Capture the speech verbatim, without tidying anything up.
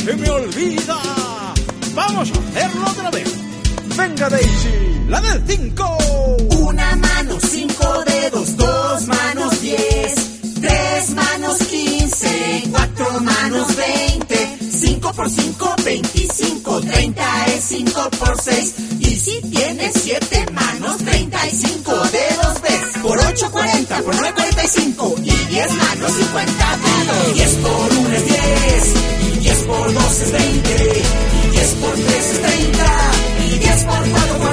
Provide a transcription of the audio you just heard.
se me olvida. Vamos a hacerlo otra vez. Venga, Daisy, la del cinco. Una mano, cinco dedos, dos manos, diez. Tres manos, quince. Cuatro manos, veinte. Cinco por cinco, veinticinco. Treinta es cinco por seis. Y si tienes siete manos, treinta y cinco dedos ves. Por ocho, cuarenta. Por nueve, cuarenta y cinco. Y diez manos, cincuenta dedos. Diez por uno es diez. Y diez por dos es veinte. Y diez por tres es treinta. Y diez por cuatro